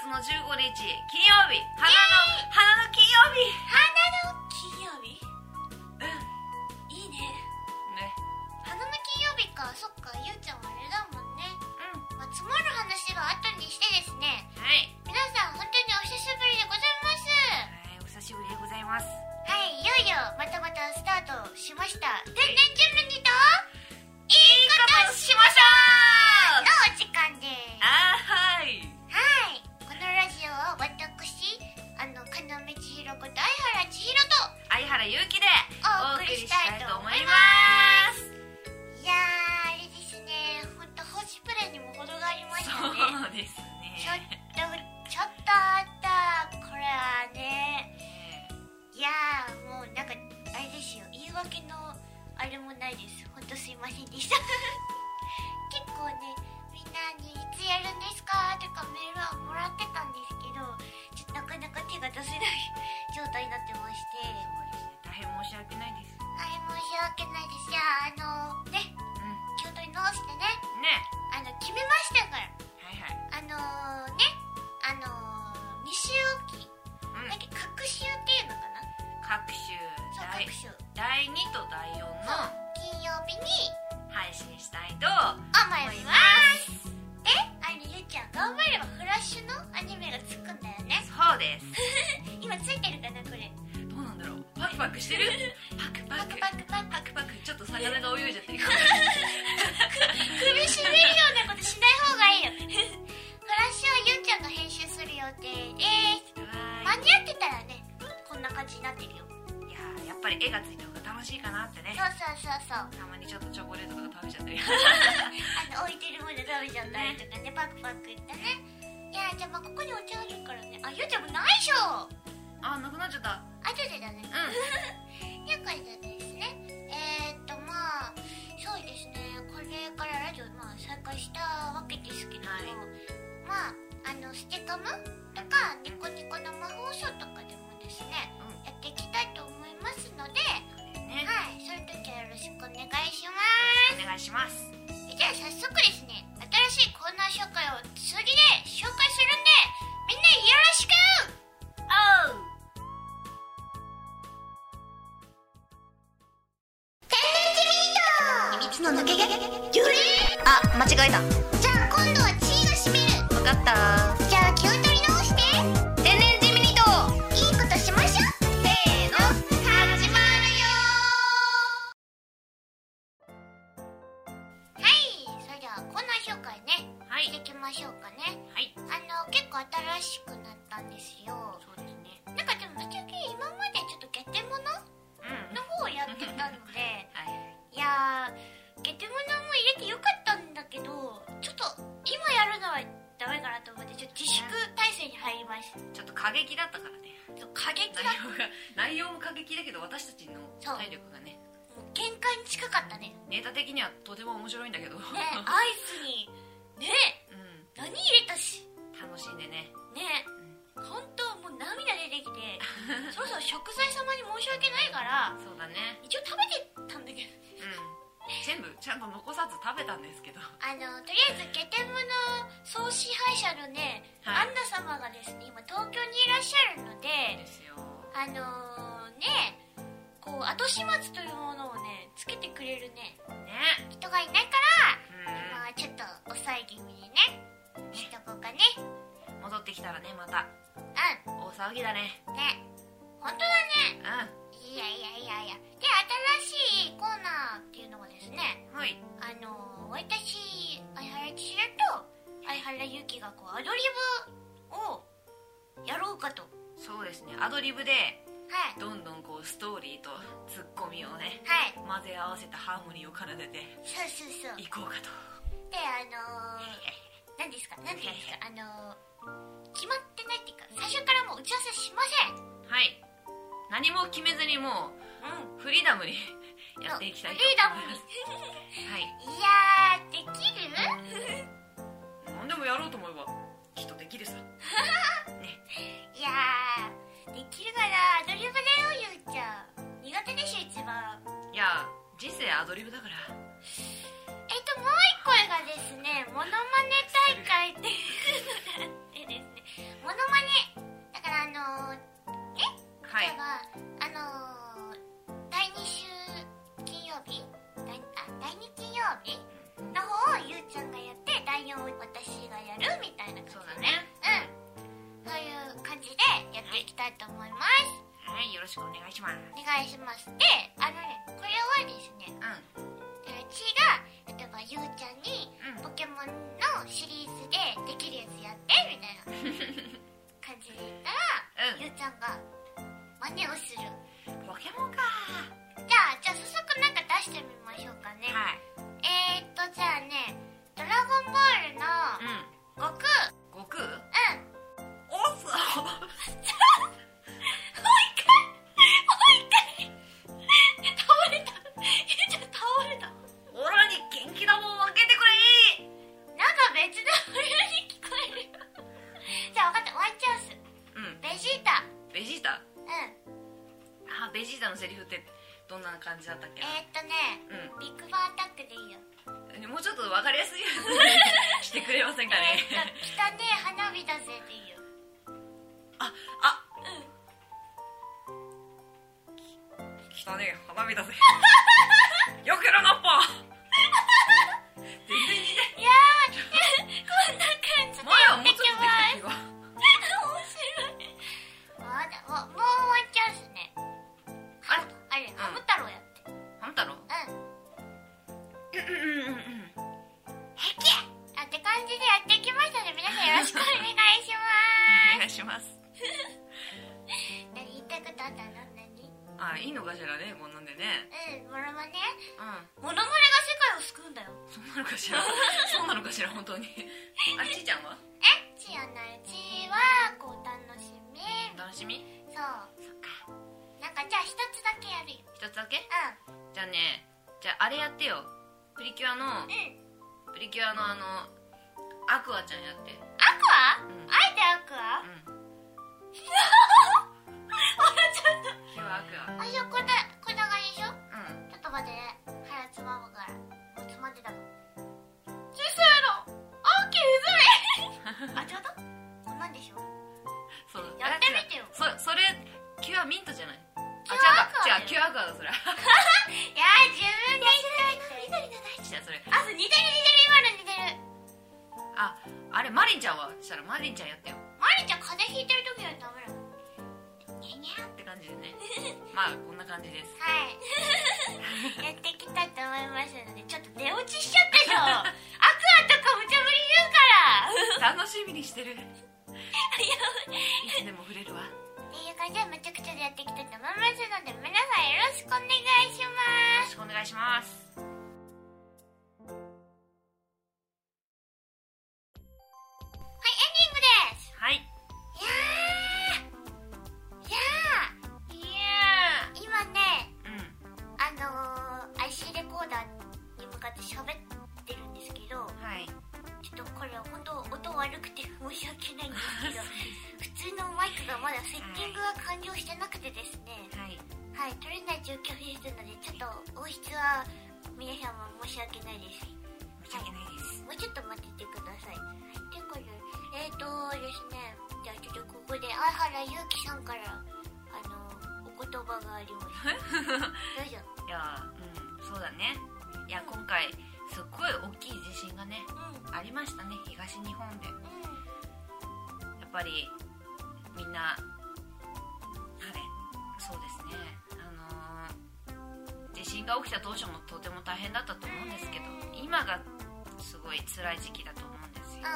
月の15日金曜日、花の金曜日。 花の金曜日。いいね。 ね。 花の金曜日か。そっか、ゆうちゃんはあれだもんね。まあ、積もる話は後にしてですね。 はい。 皆さん本当にお久しぶりでございます。 はい、お久しぶりでございます。 はい、いよいよまたまたスタートしました。天然ジムニといいことしましょうのお時間です。 はい。 はい、このラジオは私、金目千尋こと相原千尋と相原ゆうきでお送りしたいと思います。いやー、あれですね、ほんとホースプレーにも程がありましたね。 そうですね。 ちょっとあった、これはね。いやー、もうなんかあれですよ、言い訳のあれもないです。ほんとすいませんでした結構ね、みんなにいつやるんですかとかメールはもらってたんですけど、ちょっとなかなか手が出せない状態になってまして。 そうですね、大変申し訳ないです。 はい、申し訳ないです。じゃあね、気を取り直してね、決めましたから。 はいはい。 2週おき、だけ各週っていうのかな。 各週、 そう、各週第2と第4の金曜日に配信したいと思います。で、ゆうちゃん頑張ればフラッシュのアニメがつくんだよね。 そうです今ついてるかな、これ。 どうなんだろう。パクパクしてるパクパクパクパクパクパク。ちょっと魚が泳いじゃってるかも首絞めるようなことしない方がいいよフラッシュはゆうちゃんが編集する予定です。間に合ってたらね、こんな感じになってるよ。 いやー、やっぱり絵がついた方が楽しいかなってね。 そうたまにちょっとチョコレートとか食べちゃったり置いてるもの食べちゃったりとかね、パクパクいったね。いや、じゃあここにお茶あるからね。ゆうちゃんもないでしょ。 あ、なくなっちゃった。 後でだね。ということでですね、まあそうですね、これからラジオ再開したわけですけども、ステカムとかニコニコ生放送とかでもですね、やっていきたいと思いますので、はい、そういう時はよろしくお願いします。 お願いします。 じゃあ早速ですね、新しいコーナー紹介を次で紹介するんで、みんなよろしく。 おう。 天然地ミニト秘密の抜け毛ジュリー。 間違えた。 じゃあ今度はチーが締める。 わかった。 じゃあ気を取り直して。 天然地ミニといいことしましょう。せーの、始まるよ。はい、それではコーナー紹介ね、していきましょうかね。 はい。 結構新しくなったんですよ。 そうですね。 なんかでもぶっちゃけ今までちょっとゲテモノの方をやってたのでいやー、ゲテモノも入れてよかったんだけど、ちょっと今やるのはダメかなと思って、ちょっと自粛体制に入りました。 ちょっと過激だったからね。 過激だ。 内容も過激だけど、私たちの体力がね、 もう限界に近かったね。 ネタ的にはとても面白いんだけどね、アイスにね、何入れたし、 楽しんでね。 本当もう涙出てきてそろそろ食材様に申し訳ないから、 そうだね、 一応食べてたんだけど全部ちゃんと残さず食べたんですけど、 とりあえずゲテモノ総支配者のね、アンナ様がですね、今東京にいらっしゃるので、 ですよ、 こう後始末というものをねつけてくれるね人がいないから、ちょっと抑え気味にねしとこうかね。 戻ってきたらね、また大騒ぎだね。 本当だね。いや。で、新しいコーナーっていうのがですね、 はい、 私、相原千尋と相原ゆきがこうアドリブをやろうかと。 そうですね、アドリブでどんどんこうストーリーとツッコミをね、混ぜ合わせたハーモニーを奏でていこうかと。 で、何ですか、決まってないっていうか、最初からもう打ち合わせしません。 はい、何も決めずにもう、フリーダムにやっていきたいと思います。はい。 いやー、できる？ 何でもやろうと思えばきっとできるさ。ね。 いやー、できるかな。アドリブだよ、ゆうちゃん。苦手でしょ、一番。 いや、人生アドリブだから。 もう一個がですね、モノマネ大会っていうのがあってですね、 はい、よろしくお願いします。 お願いします。で、これはですね、うちが例えばゆうちゃんにポケモンのシリーズでできるやつやってみたいな感じで言ったら、ゆうちゃんが真似をする。 ポケモンか。 じゃあ早速なんか出してみましょうかね。 はい。 じゃあね、ドラゴンボールの悟空。 悟空？ おっそもう一回倒れた。ゆうちゃん倒れた。 オラに元気なもん分けてくれ。 なんか別のフレに聞こえるよ。じゃあ分かった、ワンチャンス。ベジータ。 ベジータ？ベジータのセリフってどんな感じだったっけ？ ビッグバンアタックでいいよ。 もうちょっと分かりやすいやつしてくれませんかね。 汚ねえ花火だぜでいいよ。 汚ねえ花火だぜ。よけろナッパ。全然似て。 いやー、こんな感じでやってきます。面白い。もうワンチャンスね。あれ、ハム太郎やって。 ハム太郎？ へきって感じでやってきましたね。皆さんよろしくお願いします。 お願いします。 何言いたいことあったの？ いいのかしらね、こんなんでね。 モノマネ？モノマネが世界を救うんだよ。 そうなのかしら。そうなのかしら、本当に。ちーちゃんは？ ちーはこう楽しみ。 楽しみ？ そう。そっか。なんかじゃあ一つだけやるよ。 一つだけ？じゃあね、あれやってよ。プリキュアのアクアちゃんやって。 アクア？あえてアクア？あそこだ、こんな感じでしょ？ちょっと待ってね。腹つまむから。もうつまんでたもん。知性の大きい泉。違った？こんなんでしょ？ そう。 やってみてよ。 それ、キュアミントじゃない？ 違う、 キュアアクアだ、それ。 いや、自分で言って。 緑の大地だ、それ。 似てる、今の似てる。 あれ、マリンちゃんは？したらマリンちゃんやってよ。 マリンちゃん風邪ひいてる時はダメなの？ ニャニャって感じでね。まあこんな感じです。 はい。やってきたと思いますので、ちょっと寝落ちしちゃったでしょ。アクアとか無茶ぶり言うから。 楽しみにしてる。いつでも触れるわ。 っていう感じでめちゃくちゃでやってきたと思いますので、皆さんよろしくお願いします。 よろしくお願いします。 はい、エンディングです。 はい。 今ね、IC レコーダーに向かって喋ってるんですけど、ちょっとこれ本当音悪くて申し訳ないんですけど、普通のマイクがまだセッティングが完了してなくてですね、取れない状況ですので、ちょっと音質は皆さんも申し訳ないです。 申し訳ないです。 もうちょっと待っててください。ということで、ですね、じゃあちょっとここで相原ゆうきさんからお言葉があります。どうぞ。 いや、そうだね。いや、今回すっごい大きい地震がね、ありましたね、東日本で。やっぱりみんなそうですね、地震が起きた当初もとても大変だったと思うんですけど、今がすごい辛い時期だと思うんですよ。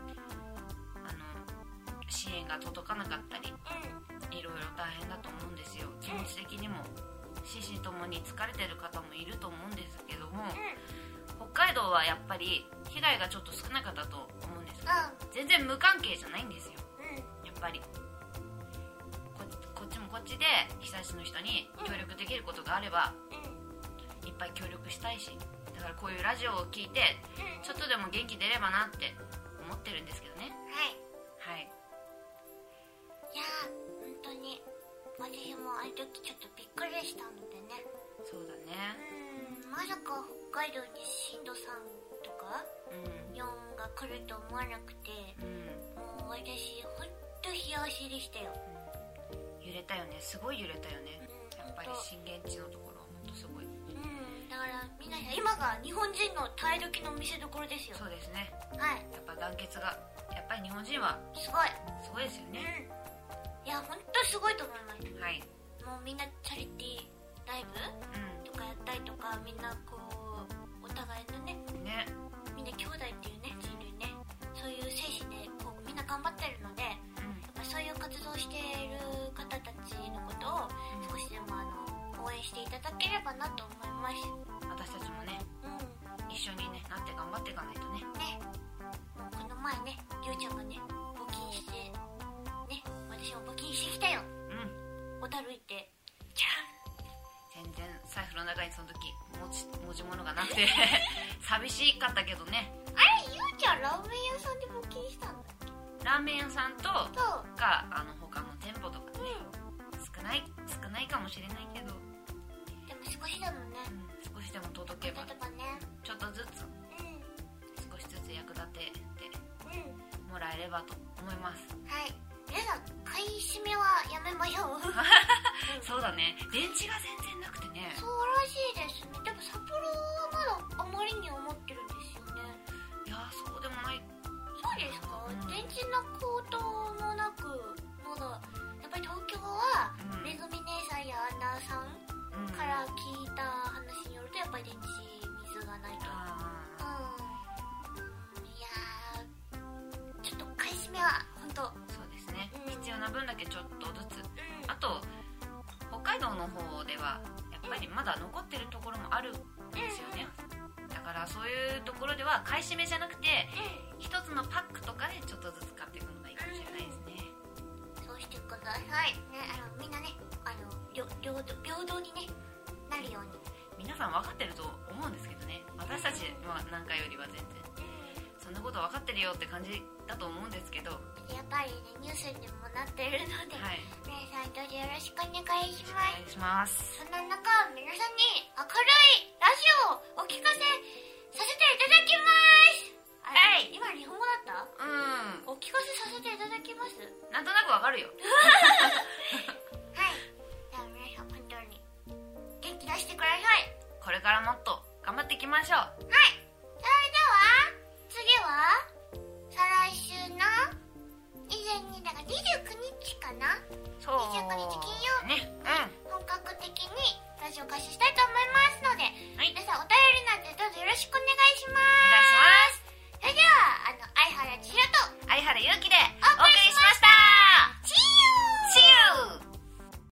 支援が届かなかったり、いろいろ大変だと思うんですよ。気持ち的にも心身ともに疲れてる方もいると思うんですけども、北海道はやっぱり被害がちょっと少なかったと思うんですけど、全然無関係じゃないんですよ。やっぱりこっちもこっちで被災地の人に協力できることがあれば、いっぱい協力したいし、だからこういうラジオを聞いて、ちょっとでも元気出ればなって思ってるんですけどね。 いやー、本当に私もあの時ちょっとびっくりしたのでね。 そうだね。 まさか北海道に震度3とか、4が来ると思わなくて、もう私ほんと幸せでしたよ。 揺れたよね、すごい揺れたよね。やっぱり震源地のところはほんとすごい。 だから皆さん今が日本人の耐え時の見せ所ですよ。 そうですね。 やっぱ団結が、やっぱり日本人はすごいですよね。 いや、ほんとすごいと思います。 もうみんなチャリティーライブとかやったりとか、みんなこうお互いのねみんな兄弟っていうね人類ね、そういう精神でこうみんな頑張ってるので、やっぱそういう活動している方たちのことを少しでも応援していただければなと思います。 私たちもね、一緒にねなって頑張っていかないとね。 もうこの前ね、りゅうちゃんがね募金してね、私も募金してきたよ。小樽行ってじゃ全然財布の中にその時持ち物がなくて寂しかったけどね。 あれ、ゆうちゃんラーメン屋さんで募金したんだっけ？ ラーメン屋さんとか他の店舗とかね、少ないかもしれないけど、 でも少しでもね、 少しでも届けば、ちょっとずつ、少しずつ役立ててもらえればと思います。 はい、皆さん買い占めはやめましょうそうだね、電池が全然なくてね。 そうらしいですね。でも札幌はまだあまりに思ってるんですよね。 いやそうでもない。 そうですか？電池なこともなく、まだやっぱり東京は、めぐみ姉さんやアンナさんから聞いた話によると、やっぱり電池水がないと。いやー、ちょっと買い占めは本当そうですね、必要な分だけちょっとずつ、あと北海道の方ではやっぱりまだ残ってるところもあるんですよね。だからそういうところでは買い占めじゃなくて、一つのパックとかでちょっとずつ買っていくのがいいかもしれないですね。 そうしてくださいね。みんなね、平等にねなるように。 皆さん分かってると思うんですけどね、私たちはなんかよりは全然そんなこと分かってるよって感じだと思うんですけど、 やっぱりね、ニュースにもなってるので、皆さんどうぞよろしくお願いします。そんな中、皆さんに明るいラジオをお聞かせさせていただきます。今日本語だった？お聞かせさせていただきます。 なんとなくわかるよはい、では皆さん本当に元気出してください。 これからもっと頑張っていきましょう。 はい、それでは次は再来週の以前にだから29日かな、 そう 29日金曜日、本格的にラジオ開始したいと思いますので、皆さんお便りなんてどうぞよろしくお願いします。それでは相原千尋と相原ゆうきで